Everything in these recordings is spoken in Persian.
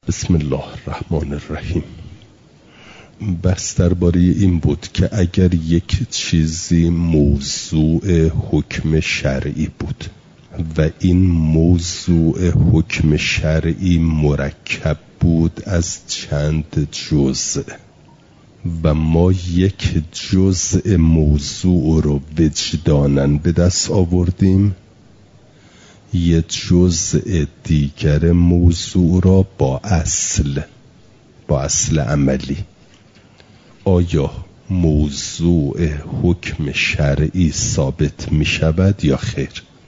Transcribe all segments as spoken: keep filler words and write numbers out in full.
بسم الله الرحمن الرحیم. بحث درباره این بود که اگر یک چیزی موضوع حکم شرعی بود و این موضوع حکم شرعی مرکب بود از چند جزء و ما یک جزء موضوع رو وجداناً به دست آوردیم، یه جزء دیگر موضوع را با اصل با اصل عملی، آیا موضوع حکم شرعی ثابت می شود یا خیر؟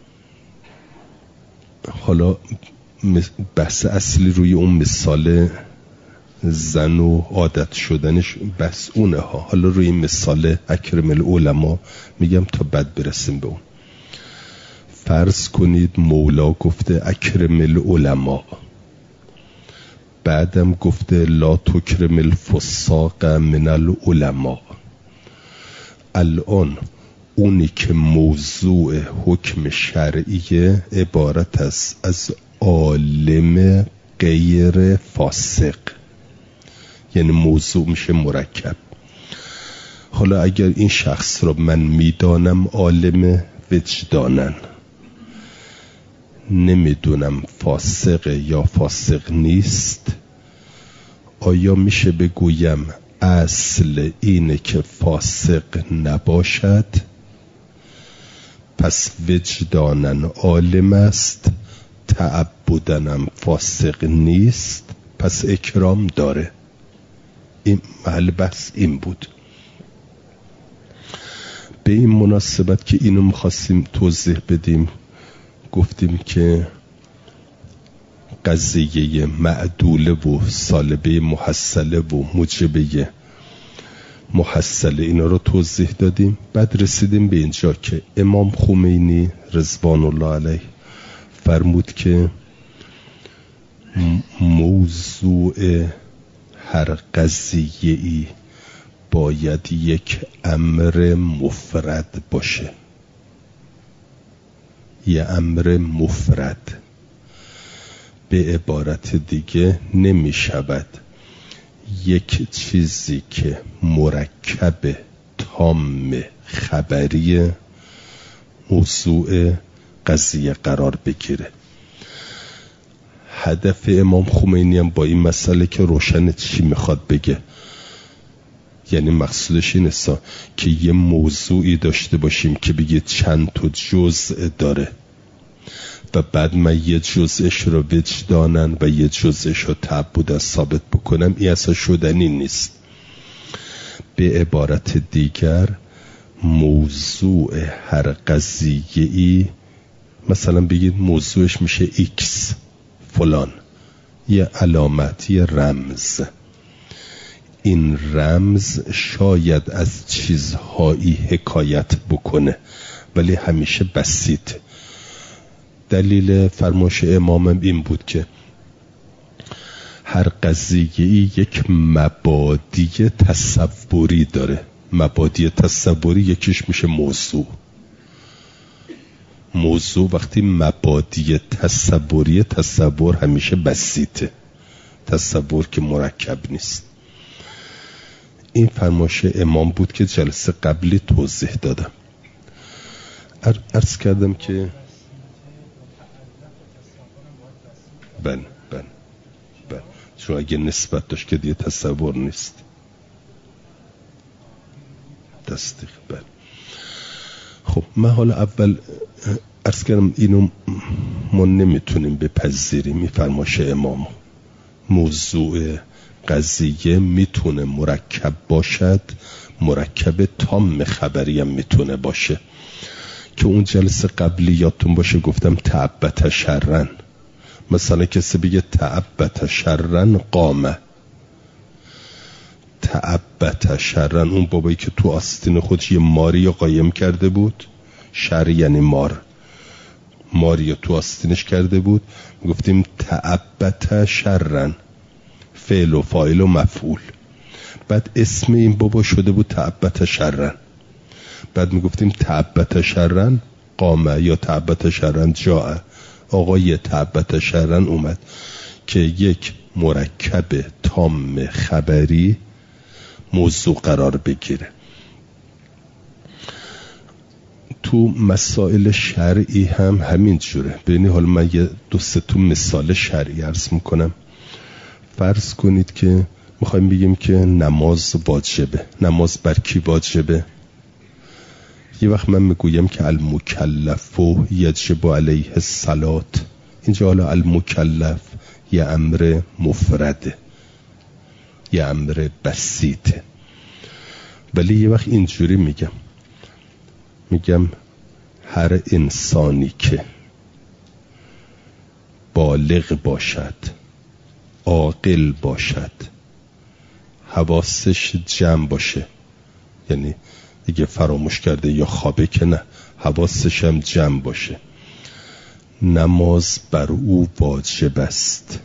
حالا بحث اصلی روی اون مثال زن و عادت شدنش بحث اونه ها. حالا روی مثال اکرم العلماء میگم تا بعد برسیم به اون. فرض کنید مولا گفته اکرم العلماء، بعدم گفته لا تکرم الفساق من العلماء. الان اونی که موضوع حکم شرعیه عبارت است از عالم غیر فاسق، یعنی موضوع میشه مرکب. حالا اگر این شخص رو من میدانم عالم وجدانن، نمیدونم فاسق یا فاسق نیست، آیا میشه بگویم اصل اینه که فاسق نباشد پس وجدانن عالم است، تعبدنم فاسق نیست پس اکرام داره؟ این محل بحث این بود. به این مناسبت که اینو میخواستیم توضیح بدیم گفتیم که قضیه معدوله و سالبه محصله و موجبه محصله اینا رو توضیح دادیم. بعد رسیدیم به اینجا که امام خمینی رضوان الله علیه فرمود که موضوع هر قضیه‌ای باید یک امر مفرد باشه، یه امر مفرد. به عبارت دیگه نمی شود یک چیزی که مرکب تام خبری موضوع قضیه قرار بگیره. هدف امام خمینی هم با این مسئله که روشن چی میخواد بگه، یعنی مقصودش این است که یه موضوعی داشته باشیم که بگه چند تا جزء داره و بعد من یه جزءش رو وجدانن و یه جزءش رو تعبداً ثابت بکنم، این اصلا شدنی نیست. به عبارت دیگر موضوع هر قضیه‌ای مثلا بگید موضوعش میشه ایکس فلان، یه علامت، یه رمز. این رمز شاید از چیزهایی حکایت بکنه ولی همیشه بسیط. دلیل فرمایش امامم این بود که هر قضیه‌ای یک مبادی تصوری داره. مبادی تصوری یکیش میشه موضوع. موضوع وقتی مبادی تصوری، تصور همیشه بسیطه، تصور که مرکب نیست. این فرمایش امام بود که جلسه قبلی توضیح دادم. عرض کردم که بله بله بله چون اگه نسبت داشت که دیگه تصور نیست، تصدیق. بله خب من حالا اول عرض کردم اینو ما نمیتونیم بپذیریم. این فرمایش امام، موضوع قضیه میتونه مرکب باشد، مرکب تام خبری هم میتونه باشه که اون جلسه قبلی یادتون باشه گفتم تعبت شرن. مثلا کسی بگه تعبت شرن قامه، تعبت شرن اون بابایی که تو آستین خودش یه ماری قایم کرده بود، شر یعنی مار، ماری تو آستینش کرده بود، گفتیم تعبت شرن، فعل و فاعل و مفعول. بعد اسم این بابا شده بود تعبت شرن، بعد میگفتیم تعبت شرن قامه یا تعبت شرن جاء. آقای تعبت شرن اومد که یک مرکب تام خبری موضوع قرار بگیره. تو مسائل شرعی هم همین جوره. ببینید حالا من یه دو سه تا مثال شرعی عرض میکنم. فرض کنید که میخوایم بگیم که نماز واجبه. نماز بر کی واجبه؟ یه وقت من میگویم که المکلف یجب علیه الصلاة. اینجا حالا المکلف یه امر مفرده، یه امر بسیطه. ولی یه وقت اینجوری میگم میگم هر انسانی که بالغ باشد، عاقل باشد، حواسش جمع باشه، یعنی دیگه فراموش کرده یا خوابه که نه، حواسش هم جمع باشه، نماز بر او واجب است،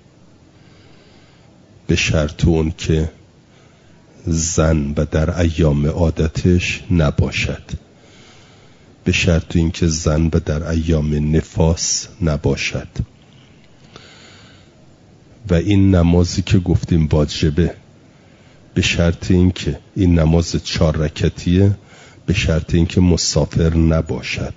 به شرط اون که زن و در ایام عادتش نباشد، به شرط این که زن و در ایام نفاس نباشد. و این نمازی که گفتیم واجبه، به شرط این که این نماز چهار رکعتیه، به شرط این که مسافر نباشد،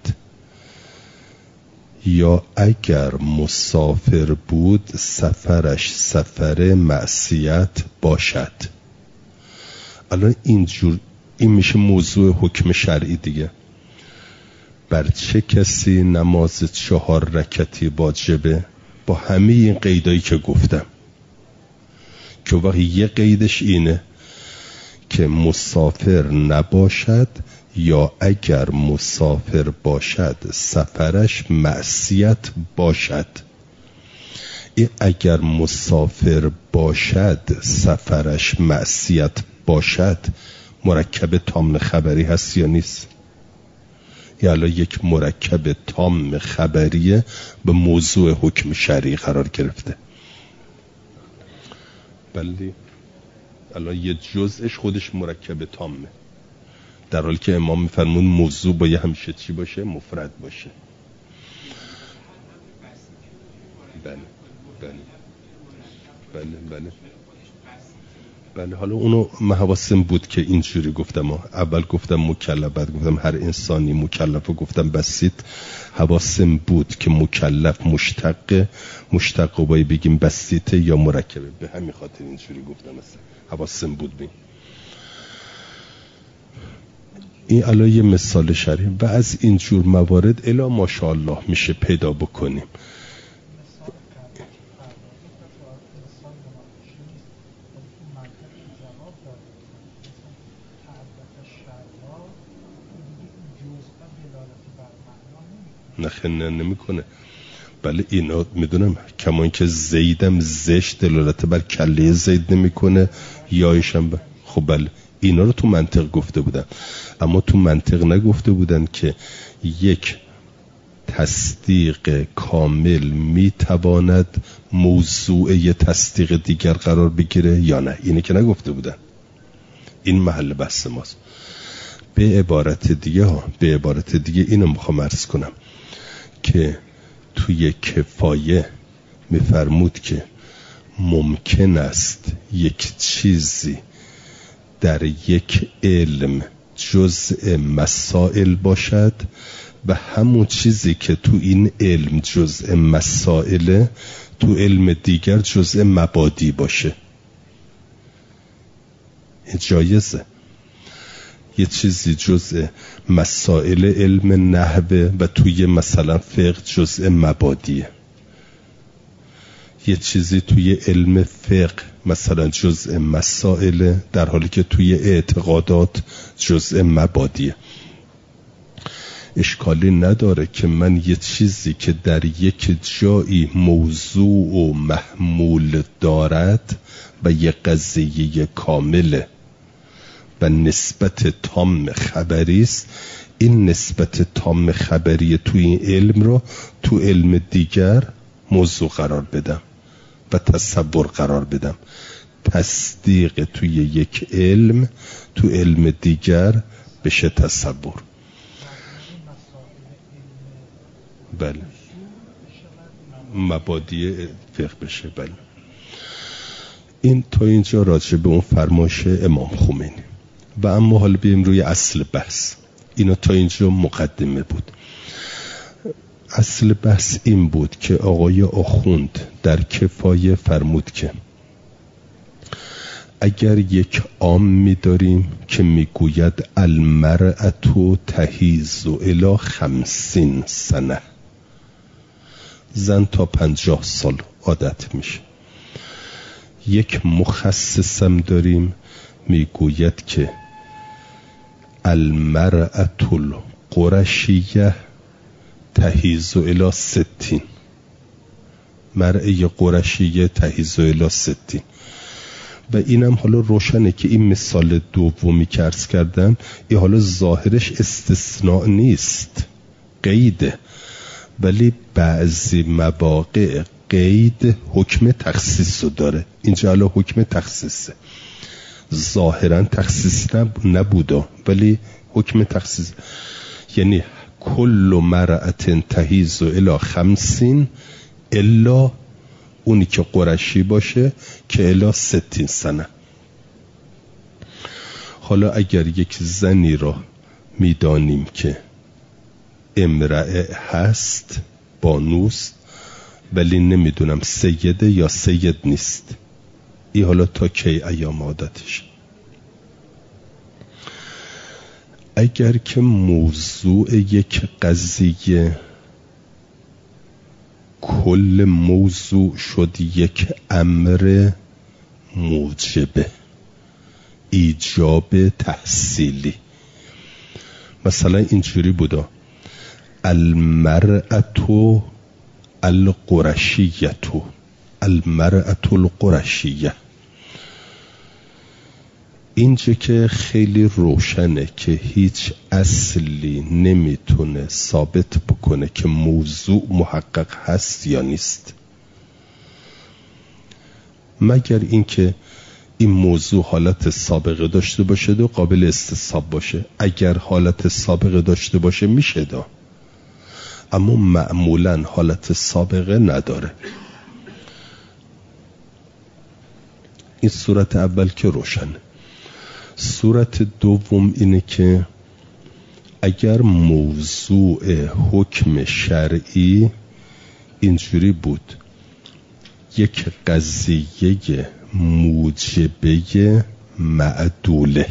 یا اگر مسافر بود سفرش سفر معصیت باشد. الان اینجور این میشه موضوع حکم شرعی دیگه. بر چه کسی نماز چهار رکعتی واجبه؟ با همه این قیدایی که گفتم، که وقتی یه قیدش اینه که مسافر نباشد یا اگر مسافر باشد سفرش معصیت باشد. این اگر مسافر باشد سفرش معصیت باشد مرکب تام خبری هست یا نیست؟ یعنی یک مرکب تام خبریه به موضوع حکم شرعی قرار گرفته. بله الان یه جزءش خودش مرکب تامه، در حالی که امام میفرمون موضوع باید همیشه چی باشه؟ مفرد باشه. بله بله بله بله بله حالا اونو من حواسم بود که اینجوری گفتم. اول گفتم مکلف، بعد گفتم هر انسانی مکلف، و گفتم بسیط. حواسم بود که مکلف مشتق مشتق و باید بگیم بسیطه یا مرکبه، به همین خاطر اینجوری گفتم. مثلا حواسم بود بین این. الان یه مثال شرعی و از اینجور موارد الا ماشاءالله میشه پیدا بکنیم. نخنه نمی کنه. بله اینا میدونم، کما اینکه زیدم زشت دلالت بر کله زید نمی کنه یایشم ب... خب بله اینا رو تو منطق گفته بودن، اما تو منطق نگفته بودن که یک تصدیق کامل میتواند موضوع یه تصدیق دیگر قرار بگیره یا نه. اینه که نگفته بودن. این محل بحث ماست. به عبارت دیگه ها به عبارت دیگه اینو میخوام عرض کنم که توی کفایه میفرمود که ممکن است یک چیزی در یک علم جزء مسائل باشد و همون چیزی که تو این علم جزء مسائل تو علم دیگر جزء مبادی باشه. جایزه یه چیزی جزء مسائل علم نحوه و توی مثلا فقه جزء مبادیه، یه چیزی توی علم فقه مثلا جزء مسائل در حالی که توی اعتقادات جزء مبادیه. اشکالی نداره که من یه چیزی که در یک جایی موضوع و محمول دارد و یه قضیه کامله و نسبت تام خبری است، این نسبت تام خبری توی این علم رو تو علم دیگر موضوع قرار بدم و تصور قرار بدم. تصدیق توی یک علم تو علم دیگر بشه تصور. بله مبادی فقه بشه. بله این تا اینجا راجع به اون فرمایش امام خمینی. و اما حالا بیایم روی اصل بحث. اینا تا اینجا مقدمه بود. اصل بحث این بود که آقای آخوند در کفایه فرمود که اگر یک عام می‌داریم که میگوید المرأة تحیض الی خمسین سنه، زن تا پنجاه سال عادت میشه. یک مخصصم داریم میگوید که المرأة القرشیه تحیض الی ستین، مرأة قرشیه تحیض الی ستین. و اینم حالا روشنه که این مثال دومی که عرض کردم این حالا ظاهرش استثناء نیست، قیده، ولی بعضی مواقع قید حکم تخصیص رو داره. اینجا حالا حکم تخصیصه، ظاهرا تخصیص نبودا ولی حکم تخصیص، یعنی کل مرأة تحیض الی خمسین الا اونی که قرشی باشه که الی ستین سنه. حالا اگر یک زنی را میدانیم که امرأه هست، بانوست، ولی نمیدونم سیده یا سید نیست، این حالا تا کی ایام عادتش. اگر که موضوع یک قضیه کل موضوع شد یک امر موجبه، ایجاب تحصیلی، مثلا اینجوری بودا المرأة القرشیه، المرأة القرشیه، اینجا که خیلی روشنه که هیچ اصلی نمیتونه ثابت بکنه که موضوع محقق هست یا نیست، مگر اینکه این موضوع حالت سابقه داشته باشه و قابل استصحاب باشه. اگر حالت سابقه داشته باشه میشه دا، اما معمولا حالت سابقه نداره. این صورت اول که روشنه. صورت دوم اینه که اگر موضوع حکم شرعی اینجوری بود یک قضیه موجبه معدوله،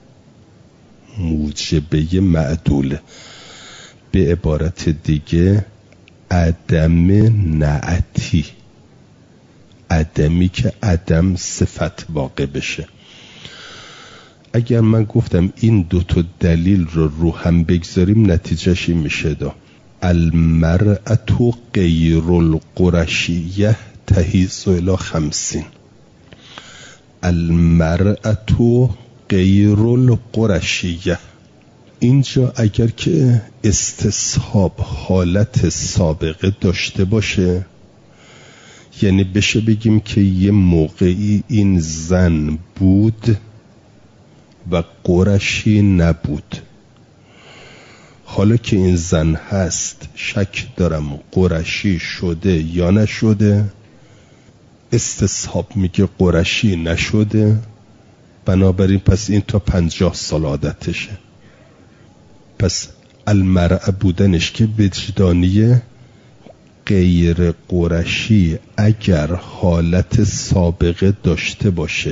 موجبه معدوله، به عبارت دیگه عدم نعتی، عدمی که عدم صفت واقع بشه. اگر من گفتم این دو تا دلیل رو رو هم بگذاریم نتیجهش این میشه دا المرأة غیر القرشیه تحیض الی خمسین، المرأة غیر القرشیه. اینجا اگر که استصحاب حالت سابقه داشته باشه، یعنی بشه بگیم که یه موقعی این زن بود و قرشی نبود، حالا که این زن هست شک دارم قرشی شده یا نشده، استصحاب میگه قرشی نشده، بنابراین پس این تا پنجاه سال عادتشه. پس المرأة بودنش که وجدانیه، غیر قرشی اگر حالت سابقه داشته باشه،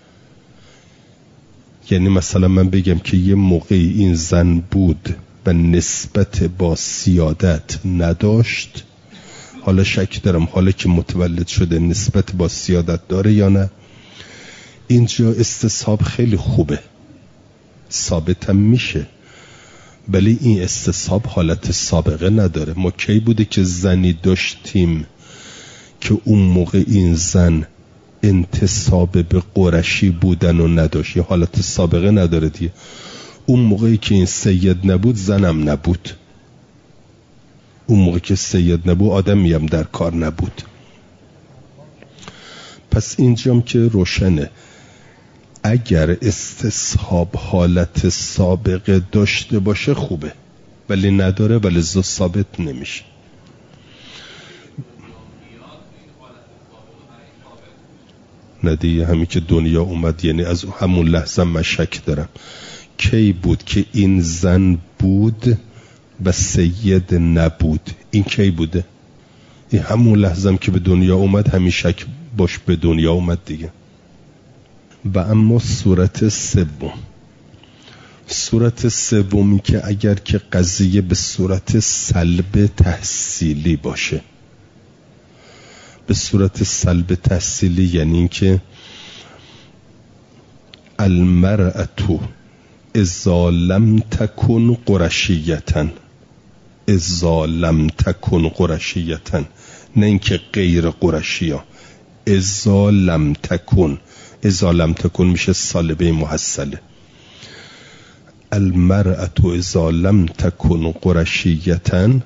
یعنی مثلا من بگم که یه موقعی این زن بود و نسبت با سیادت نداشت، حالا شک دارم حالا که متولد شده نسبت با سیادت داره یا نه. اینجا استصحاب خیلی خوبه، ثابتم میشه، ولی این استصحاب حالت سابقه نداره. ما کی بوده که زنی داشتیم که اون موقع این زن انتساب به قرشی بودن و نداشت، یا حالت سابقه نداره دیگه. اون موقعی که این سید نبود زنم نبود، اون موقع که سید نبود آدمی هم در کار نبود. پس اینجام که روشنه اگر استصحاب حالت سابقه داشته باشه خوبه، ولی نداره ولی زو ثابت نمیشه. ندیه همین که دنیا اومد، یعنی از همون لحظه من شک دارم کی بود که این زن بود و سید نبود. این کی بوده؟ این همون لحظه که به دنیا اومد همین شک باش به دنیا اومد دیگه. و اما صورت سوم، صورت سومی که اگر که قضیه به صورت سلب تحصیلی باشه، به صورت سلب تحصیلی یعنی این که المرأة اذا لم تکن قرشیتن، اذا لم تکن قرشیتن، نه اینکه غیر قرشی ها، اذا لم تکن، اذا لم تکن میشه سالبه محصله. المرأة اذا لم تکن قرشیتن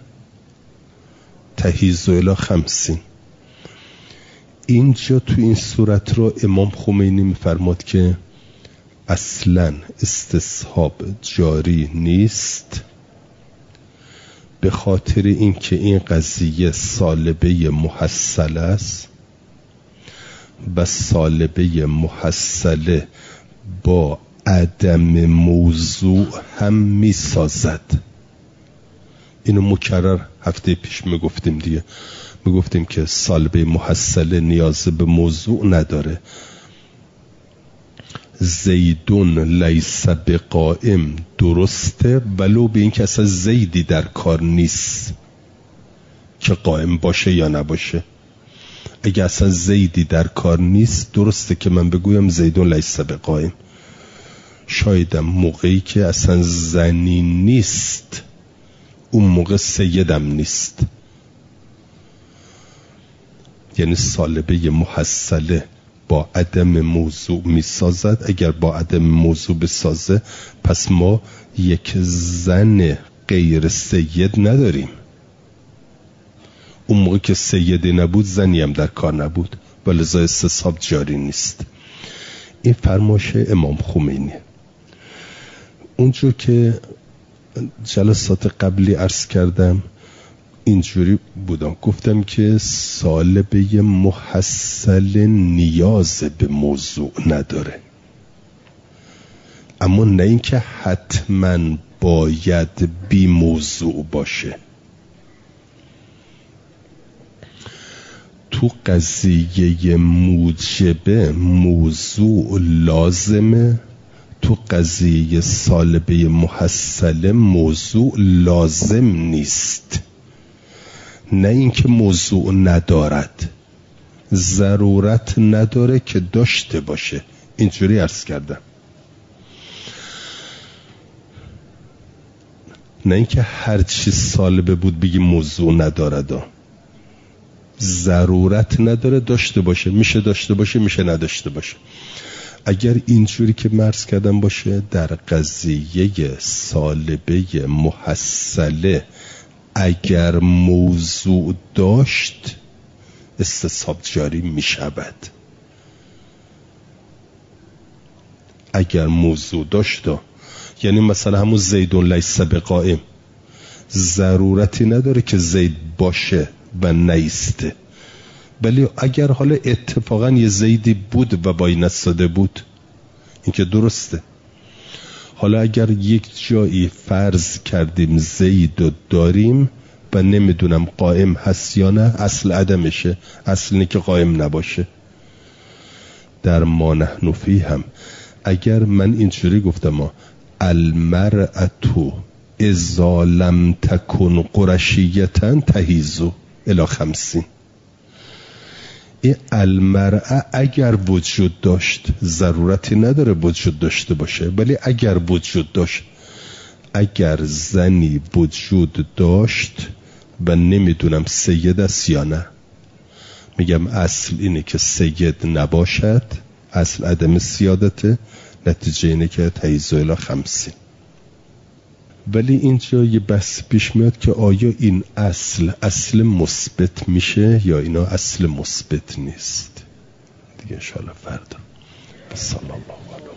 تحیز الی خمسین. اینجا تو این صورت رو امام خمینی میفرماد که اصلا استصحاب جاری نیست، به خاطر اینکه این قضیه سالبه محصله است و سالبه محصله با عدم موضوع هم می سازد. اینو مکرر هفته پیش می گفتیم دیگه، می گفتیم که سالبه محصله نیاز به موضوع نداره. زیدون لیس بقائم درسته ولو به این که اصلا زیدی در کار نیست که قائم باشه یا نباشه. اگه اصلا زیدی در کار نیست درسته که من بگویم زیدون لیس بقائم. شایدم موقعی که اصلا زنی نیست اون موقع سیدم نیست. یعنی سالبه محصله با عدم موضوع می سازد. اگر با عدم موضوع بسازه پس ما یک زن غیر سید نداریم. اون موقع که سیدی نبود زنی هم در کار نبود و لذا استصحاب جاری نیست. این فرمایش امام خمینی. اونجور که جلسات قبلی عرض کردم اینجوری بودم، گفتم که سالبه محصل نیاز به موضوع نداره، اما نه اینکه حتما باید بی موضوع باشه. تو قضیه موجبه موضوع لازمه، تو قضیه سالبه محصله موضوع لازم نیست. نه اینکه موضوع ندارد، ضرورت نداره که داشته باشه. اینجوری عرض کردم. نه اینکه هر چی سالبه بود بگی موضوع ندارد، ضرورت نداره داشته باشه. میشه داشته باشه، میشه نداشته باشه. اگر اینجوری که مرز کردم باشه در قضیه سالبه محصله اگر موضوع داشت استصحاب جاری می شود. اگر موضوع داشت، یعنی مثلا همون زیدون لیس بقائم ضرورتی نداره که زید باشه و نیسته، ولی اگر حالا اتفاقا یه زیدی بود و با این نستاده بود این که درسته. حالا اگر یک جایی فرض کردیم زید رو داریم و نمیدونم قائم هست یا نه، اصل عدمشه، اصل اینه که قائم نباشه. در ما نحن فی هم اگر من اینجوری گفتم المرأة اذا لم تکن قرشیتن تحیزو الی خمسین، این المرأة اگر وجود داشت ضرورتی نداره وجود داشته باشه، ولی اگر وجود داشت، اگر زنی وجود داشت و نمیدونم سید است یا نه، میگم اصل اینه که سید نباشد، اصل عدم سیادته، نتیجه اینه که تحیز الی خمسین. ولی اینجا یه بحث پیش میاد که آیا این اصل اصل مثبت میشه یا اینا اصل مثبت نیست. دیگه انشاءالله فردا. صلی الله علیه